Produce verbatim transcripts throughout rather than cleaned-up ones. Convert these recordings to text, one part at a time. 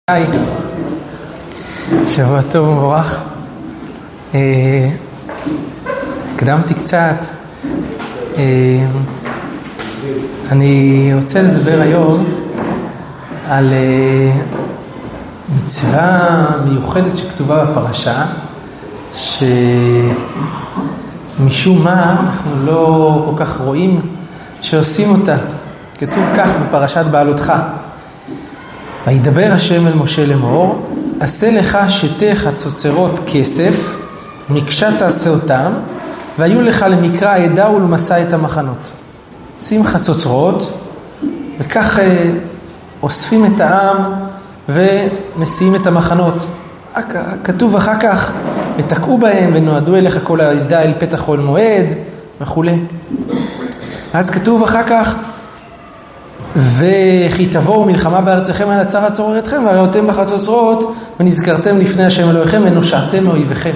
היי, שבוע טוב ומבורך. הקדמתי קצת. אני רוצה לדבר היום על מצווה מיוחדת שכתובה בפרשה, שמשום מה אנחנו לא כל כך רואים שעושים אותה. כתוב כך בפרשת בעלותך: וידבר השם אל משה לאמור, עשה לך שתי חצוצרות כסף, מקשה תעשה אותם, והיו לך למקרא עדה ולמסע את המחנות. עושים חצוצרות, וכך אה, אוספים את העם ומסיעים את המחנות. כתוב אחר כך, ותקעו בהם ונועדו אליך כל העדה אל פתח אוהל מועד וכו'. אז כתוב אחר כך, וכי תבואו מלחמה בארצכם על הצרה צוררתכם, והראותם בחצוצרות ונזכרתם לפני השם אלוהיכם ונושעתם מאויביכם.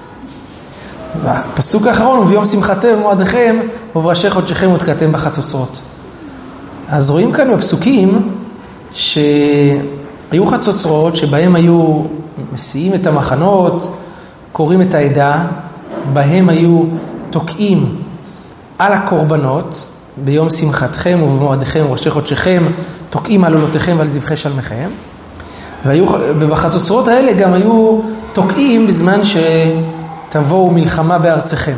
והפסוק האחרון, וביום שמחתם ומועדיכם ובראשי חודשיכם ותקעתם בחצוצרות. אז רואים כאן בפסוקים שהיו חצוצרות שבהם היו מסיעים את המחנות, קוראים את העדה, בהם היו תוקעים על הקורבנות ביום שמחתכם ובמועדיכם ובראשי חודשיכם, תוקעים על עולותיכם ועל זבחי שלמיכם. ובחצוצרות האלה גם היו תוקעים בזמן שתבואו מלחמה בארצכם.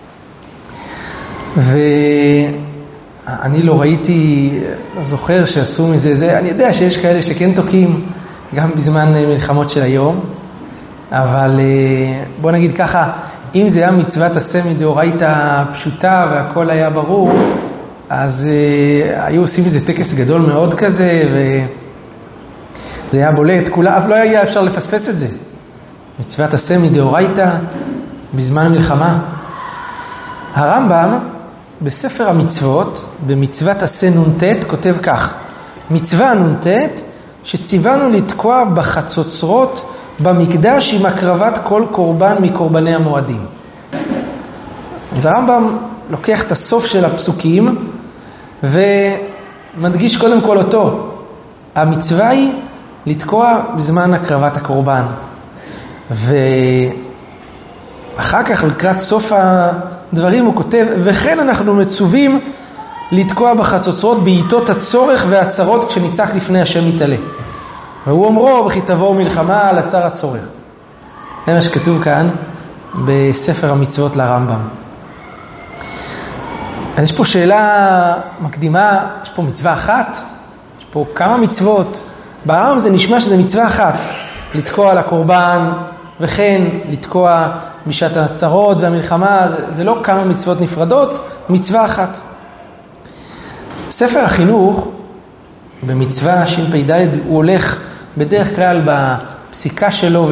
ואני לא ראיתי, לא זוכר שעשו מזה זה, אני יודע שיש כאלה שכן תוקעים גם בזמן מלחמות של היום, אבל בוא נגיד ככה, אם זה היה מצוות עשה מדאורייתא פשוטה והכל היה ברור, אז uh, היו עושים איזה טקס גדול מאוד כזה, וזה היה בולט, כולה, לא היה אפשר לפספס את זה. מצוות עשה מדאורייתא בזמן מלחמה. הרמב"ם בספר המצוות, במצוות עשה נ"ט, כותב כך: מצווה נ"ט שציוונו לתקוע בחצוצרות במקדש עם הקרבת כל קורבן מקורבני המועדים. אז הרמב"ם לוקח את הסוף של הפסוקים ומדגיש קודם כל אותו. המצווה היא לתקוע בזמן הקרבת הקורבן. ואחר כך לקראת סוף הדברים הוא כותב, וכן אנחנו מצווים לתקוע בחצוצרות בעיתות הצורך והצרות כשניצח לפני השם מתעלה. והוא אומרו, וכי תבואו מלחמה על הצר הצורך. זה מה שכתוב כאן בספר המצוות לרמב"ם. אז יש פה שאלה מקדימה, יש פה מצווה אחת, יש פה כמה מצוות. ברמב"ם זה נשמע שזה מצווה אחת, לתקוע על הקורבן, וכן לתקוע בשעת הצרות והמלחמה, זה, זה לא כמה מצוות נפרדות, מצווה אחת. ספר החינוך, במצווה שפ"ד, הוא הולך בדרך כלל בפסיקה שלו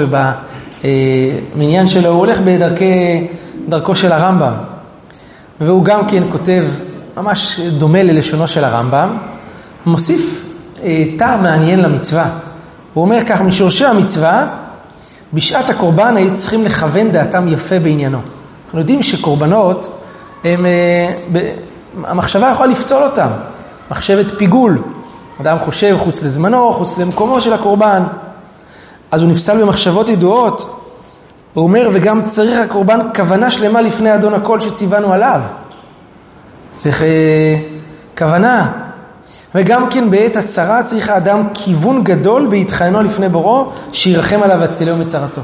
ובמניין שלו, הוא הולך בדרכי, דרכו של הרמב"ם. והוא גם כן כותב ממש דומה ללשונו של הרמב"ם, הוא מוסיף אה, טעם מעניין למצווה. הוא אומר כך: משורשי המצווה, בשעת הקורבן היו צריכים לכוון דעתם יפה בעניינו. אנחנו יודעים שקורבנות, הם, אה, ב, המחשבה יכולה לפסול אותם. מחשבת פיגול. אדם חושב חוץ לזמנו, חוץ למקומו של הקורבן. אז הוא נפסל במחשבות ידועות. הוא אומר, וגם צריך הקורבן כוונה שלמה לפני אדון הכל שציוונו עליו. צריך אה, כוונה. וגם כן בעת הצרה צריך האדם כיוון גדול בהתחיינו לפני בורו, שירחם עליו והצילהו מצרתו.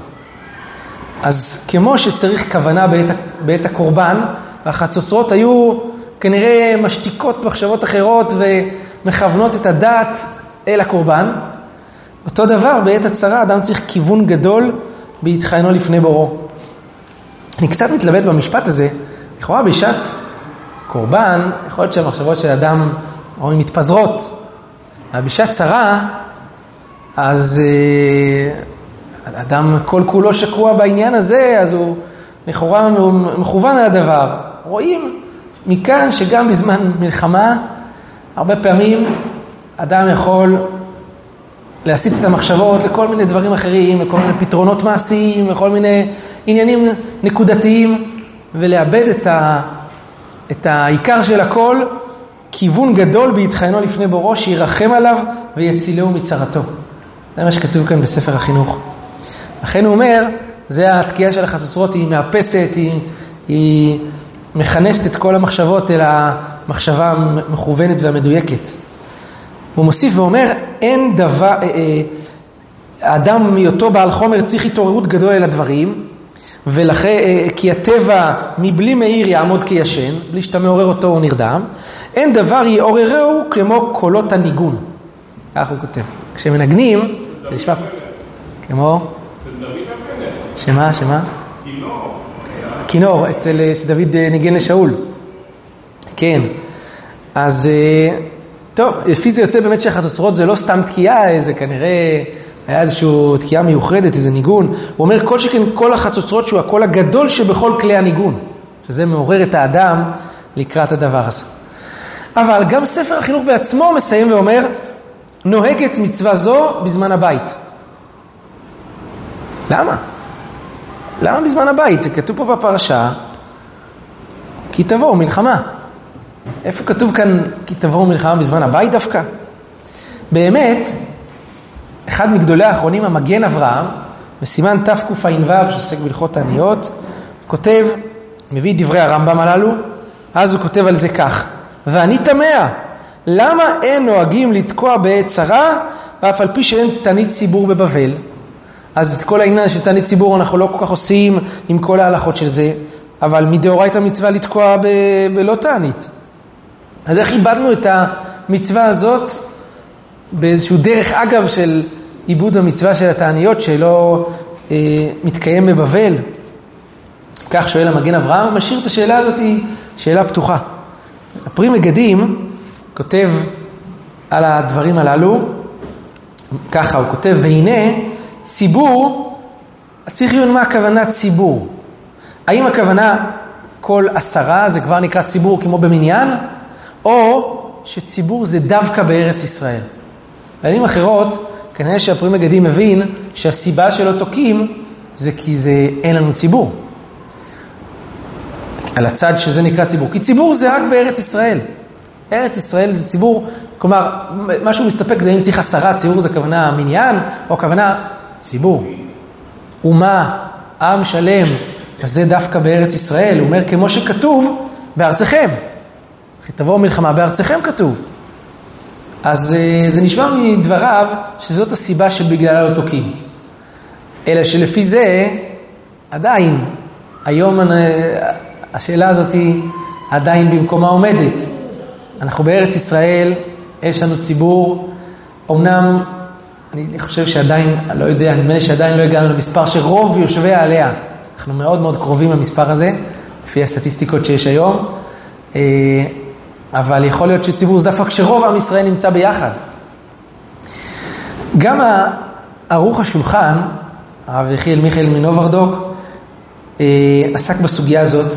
אז כמו שצריך כוונה בעת, בעת הקורבן, והחצוצרות היו כנראה משתיקות מחשבות אחרות ומכוונות את הדעת אל הקורבן, אותו דבר בעת הצרה אדם צריך כיוון גדול בהתחיינו לפני בורו. אני קצת מתלבט במשפט הזה. לכאורה בשעת קורבן יכול להיות שהמחשבות של אדם רואים מתפזרות, אבל בשעת צרה אז אה, אדם כל כולו שקוע בעניין הזה, אז הוא לכאורה מכוון על הדבר. רואים מכאן שגם בזמן מלחמה הרבה פעמים אדם יכול להסיט את המחשבות לכל מיני דברים אחרים, לכל מיני פתרונות מעשיים, לכל מיני עניינים נקודתיים, ולאבד את, ה, את העיקר של הכל, כיוון גדול בהתחיינו לפני בורו, שירחם עליו ויצילהו מצרתו. זה מה שכתוב כאן בספר החינוך. לכן הוא אומר, זה התקיעה של החצוצרות, היא מאפסת, היא, היא מכנסת את כל המחשבות אל המחשבה המכוונת והמדויקת. הוא מוסיף ואומר, אין דבר, אה, אה, האדם מהיותו בעל חומר צריך התעוררות גדול אל הדברים, ולכן, אה, כי הטבע מבלי מאיר יעמוד כישן, בלי שאתה מעורר אותו הוא נרדם, אין דבר יעוררהו כמו קולות הניגון. כך הוא כותב. כשמנגנים, זה נשמע כמו... שמה, שמה? כינור. כינור, אצל שדוד ניגן לשאול. כן. אז, טוב, לפי זה יוצא באמת שהחצוצרות זה לא סתם תקיעה, זה כנראה היה איזושהי תקיעה מיוחדת, איזה ניגון. הוא אומר, כל שכן כל החצוצרות שהוא הקול הגדול שבכל כלי הניגון. שזה מעורר את האדם לקראת הדבר הזה. אבל גם ספר החינוך בעצמו מסיים ואומר, נוהגת מצווה זו בזמן הבית. למה? למה בזמן הבית? זה כתוב פה בפרשה, כי תבואו מלחמה. איפה כתוב כאן כי תבואו מלחמה בזמן הבית דווקא? באמת, אחד מגדולי האחרונים, המגן אברהם, בסימן תקע"ו שעוסק בהלכות תעניות, כותב, מביא דברי הרמב"ם הללו, אז הוא כותב על זה כך, ואני תמה, למה אין נוהגים לתקוע בעת צרה, ואף על פי שאין תענית ציבור בבבל? אז את כל העניין של תענית ציבור אנחנו לא כל כך עושים עם כל ההלכות של זה, אבל מדאורייתא מצווה לתקוע ב... בלא תענית. אז איך איבדנו את המצווה הזאת באיזשהו דרך אגב של איבוד המצווה של התעניות שלא אה, מתקיים בבבל? כך שואל המגן אברהם, משאיר את השאלה הזאת, שאלה פתוחה. הפרי מגדים כותב על הדברים הללו, ככה הוא כותב, והנה ציבור, צריך לראות מה הכוונה ציבור. האם הכוונה כל עשרה זה כבר נקרא ציבור כמו במניין, או שציבור זה דווקא בארץ ישראל? בעלים אחרות, כנראה שהפרי מגדים מבין שהסיבה שלא תוקים זה כי זה אין לנו ציבור. על הצד שזה נקרא ציבור. כי ציבור זה רק בארץ ישראל. ארץ ישראל זה ציבור, כלומר, משהו מסתפק זה אם צריך עשרה, ציבור זה כוונה מניין, או כוונה ציבור. אומה, עם שלם, אז זה דווקא בארץ ישראל. הוא אומר, כמו שכתוב, בארצכם. תבואו מלחמה, בארצכם כתוב. אז זה נשמע מדבריו שזאת הסיבה שבגללה לא תוקים. אלא שלפי זה, עדיין, היום השאלה הזאת היא עדיין במקומה עומדת. אנחנו בארץ ישראל, יש לנו ציבור, אמנם, אני חושב שעדיין, אני לא יודע, אני מנה שעדיין לא הגענו למספר שרוב יושביה עליה. אנחנו מאוד מאוד קרובים למספר הזה, לפי הסטטיסטיקות שיש היום, אבל יכול להיות שציבור זה דווקא כשרוב עם ישראל נמצא ביחד. גם ערוך השולחן, הרב יחיאל מיכאל מנוברדוק, עסק בסוגיה הזאת,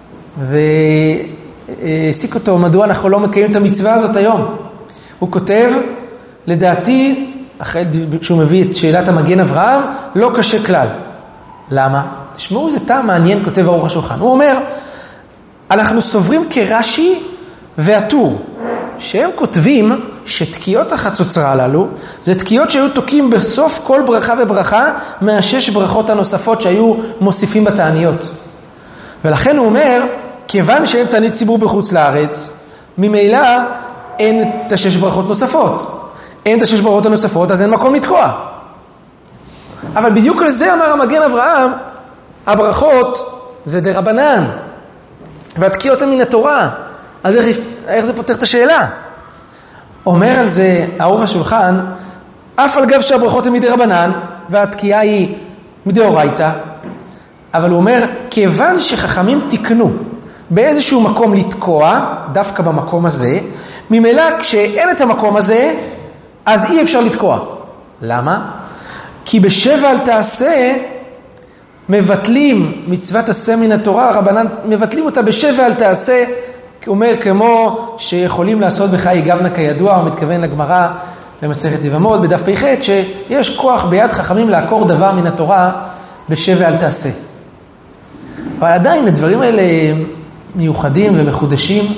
והסיק אותו מדוע אנחנו לא מקיימים את המצווה הזאת היום. הוא כותב, לדעתי, אחרי שהוא מביא את שאלת המגן אברהם, לא קשה כלל. למה? תשמעו, זה טעם מעניין, כותב ערוך השולחן. הוא אומר, אנחנו סוברים כרש"י והטור, שהם כותבים שתקיעות החצוצרה הללו, זה תקיעות שהיו תוקים בסוף כל ברכה וברכה, מהשש ברכות הנוספות שהיו מוסיפים בתעניות. ולכן הוא אומר, כיוון שאין תענית ציבור בחוץ לארץ, ממילא אין את השש ברכות נוספות. אין את השש ברכות הנוספות, אז אין מקום לתקוע. אבל בדיוק על זה אמר המגן אברהם, הברכות זה דרבנן, והתקיעות הן מן התורה. אז איך, איך זה פותח את השאלה? אומר על זה ערוך השולחן, אף על גב שהברכות הן מדרבנן, והתקיעה היא מדאורייתא, אבל הוא אומר, כיוון שחכמים תקנו באיזשהו מקום לתקוע, דווקא במקום הזה, ממילא כשאין את המקום הזה, אז אי אפשר לתקוע. למה? כי בשבע אל תעשה, מבטלים מצוות עשה מן התורה, הרבנן מבטלים אותה בשבע אל תעשה, אומר כמו שיכולים לעשות בחיי גבנה כידוע, הוא מתכוון לגמרא במסכת יבמות, בדף פ"ח, שיש כוח ביד חכמים לעקור דבר מן התורה בשבע אל תעשה. אבל עדיין הדברים האלה מיוחדים ומחודשים,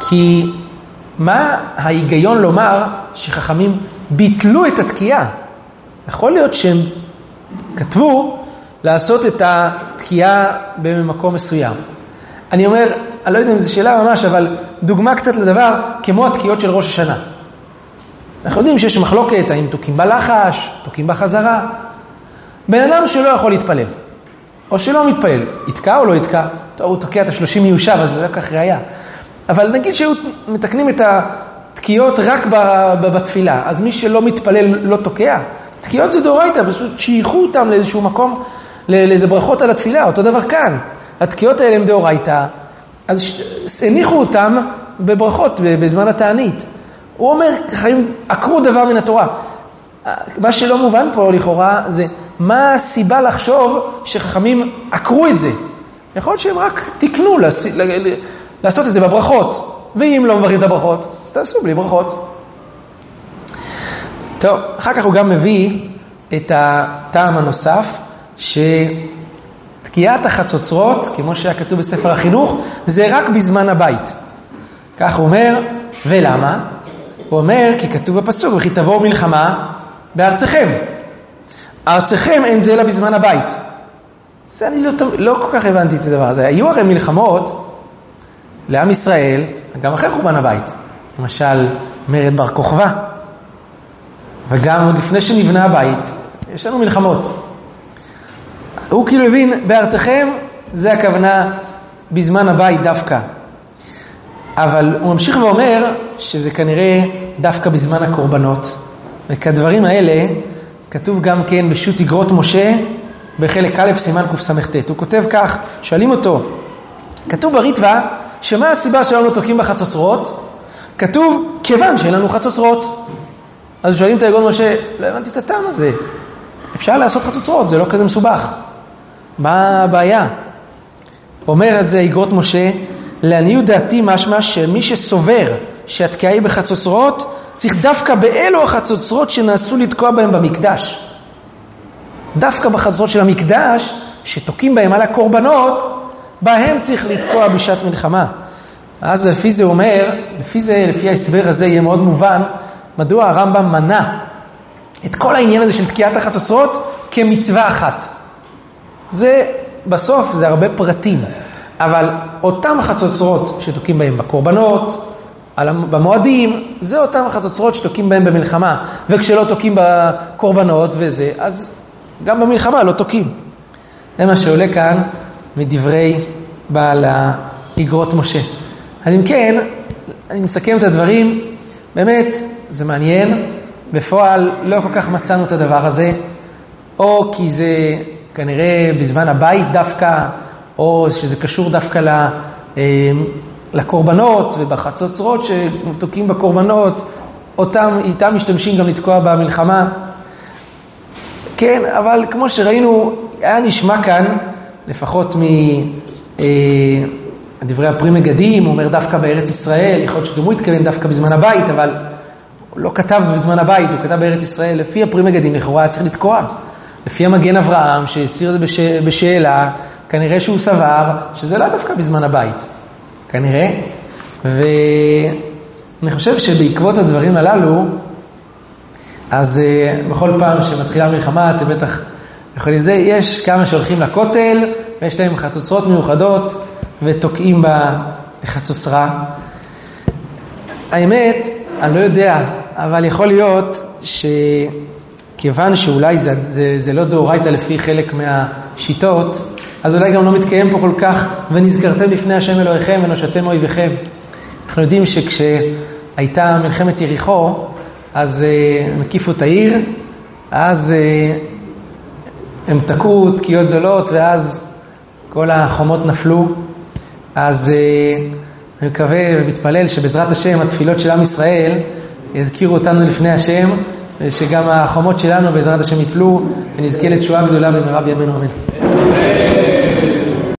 כי מה ההיגיון לומר שחכמים ביטלו את התקיעה? יכול להיות שהם כתבו לעשות את התקיעה במקום מסוים. אני אומר, אני לא יודע אם זו שאלה ממש, אבל דוגמה קצת לדבר, כמו התקיעות של ראש השנה. אנחנו יודעים שיש מחלוקת, האם תוקים בלחש, תוקים בחזרה. בן אדם שלא יכול להתפלל, או שלא מתפלל, יתקע או לא יתקע, טוב, הוא תוקע את השלושים מיושב, אז זה לא כך ראיה. אבל נגיד שהיו מתקנים את התקיעות רק בתפילה, אז מי שלא מתפלל לא תוקע. תקיעות זה דאורייתא, פשוט שייכו אותם לאיזשהו מקום, לאיזה ברכות על התפילה, אותו דבר כאן. התקיעות האלה הם דאורייתא, אז הניחו אותם בברכות בזמן התענית. הוא אומר, חיים, עקרו דבר מן התורה. מה שלא מובן פה לכאורה זה, מה הסיבה לחשוב שחכמים עקרו את זה? יכול להיות שהם רק תקנו לעשות את זה בברכות, ואם לא מברכים את הברכות, אז תעשו בלי ברכות. טוב, אחר כך הוא גם מביא את הטעם הנוסף, שתקיעת החצוצרות, כמו שהיה כתוב בספר החינוך, זה רק בזמן הבית. כך הוא אומר, ולמה? הוא אומר, כי כתוב בפסוק, וכי תבואו מלחמה בארצכם. ארצכם אין זה אלא בזמן הבית. זה אני לא, לא כל כך הבנתי את הדבר הזה. היו הרי מלחמות לעם ישראל, גם אחרי חורבן הבית. למשל, מרד בר כוכבא. וגם עוד לפני שנבנה הבית, יש לנו מלחמות. הוא כאילו הבין, בארצכם זה הכוונה בזמן הבית דווקא. אבל הוא ממשיך ואומר שזה כנראה דווקא בזמן הקורבנות. וכדברים האלה כתוב גם כן בשו"ת איגרות משה בחלק א' סימן קס"ט. הוא כותב כך, שואלים אותו, כתוב בריטווה שמה הסיבה שלנו תוקעים בחצוצרות? כתוב כיוון שאין לנו חצוצרות. אז שואלים את איגרות משה, לא הבנתי את הטעם הזה. אפשר לעשות חצוצרות, זה לא כזה מסובך. מה הבעיה? אומר את זה איגרות משה, לעניות דעתי משמע שמי שסובר שהתקיעה היא בחצוצרות, צריך דווקא באלו החצוצרות שנעשו לתקוע בהם במקדש. דווקא בחצוצרות של המקדש, שתוקים בהם על הקורבנות, בהם צריך לתקוע בשעת מלחמה. אז לפי זה אומר, לפי זה, לפי ההסבר הזה יהיה מאוד מובן, מדוע הרמב"ם מנע את כל העניין הזה של תקיעת החצוצרות כמצווה אחת. זה בסוף, זה הרבה פרטים. אבל אותם החצוצרות שתוקים בהם בקורבנות, במועדים, זה אותם החצוצרות שתוקים בהם במלחמה. וכשלא תוקים בקורבנות וזה, אז גם במלחמה לא תוקים. זה מה שעולה כאן מדברי בעל איגרות משה. אז אם כן, אני מסכם את הדברים, באמת זה מעניין, בפועל לא כל כך מצאנו את הדבר הזה, או כי זה כנראה בזמן הבית דווקא, או שזה קשור דווקא לקורבנות ובחצוצרות שתוקים בקורבנות, אותם, איתם משתמשים גם לתקוע במלחמה. כן, אבל כמו שראינו, היה נשמע כאן, לפחות מדברי הפרי מגדים, הוא אומר דווקא בארץ ישראל, יכול להיות שגם הוא התכוון דווקא בזמן הבית, אבל הוא לא כתב בזמן הבית, הוא כתב בארץ ישראל, לפי הפרי מגדים לכאורה צריך לתקוע. לפי המגן אברהם, שהסיר את זה בש... בשאלה, כנראה שהוא סבר שזה לא דווקא בזמן הבית. כנראה. ואני חושב שבעקבות הדברים הללו, אז uh, בכל פעם שמתחילה מלחמה, אתם בטח יכולים זה, יש כמה שהולכים לכותל, ויש להם חצוצרות מיוחדות, ותוקעים בחצוצרה. האמת, אני לא יודע, אבל יכול להיות שכיוון שאולי זה, זה, זה לא דאורייתא לפי חלק מהשיטות, אז אולי גם לא מתקיים פה כל כך, ונזכרתם לפני השם אלוהיכם ונושעתם אויביכם. אנחנו יודעים שכשהייתה מלחמת יריחו, אז uh, הם הקיפו את העיר, אז uh, הם תקעו תקיעות גדולות, ואז כל החומות נפלו. אז uh, אני מקווה ומתפלל שבעזרת השם התפילות של עם ישראל יזכירו אותנו לפני השם, ושגם החומות שלנו בעזרת השם יפלו, ונזכה לתשועה גדולה במהרה בימינו אמן.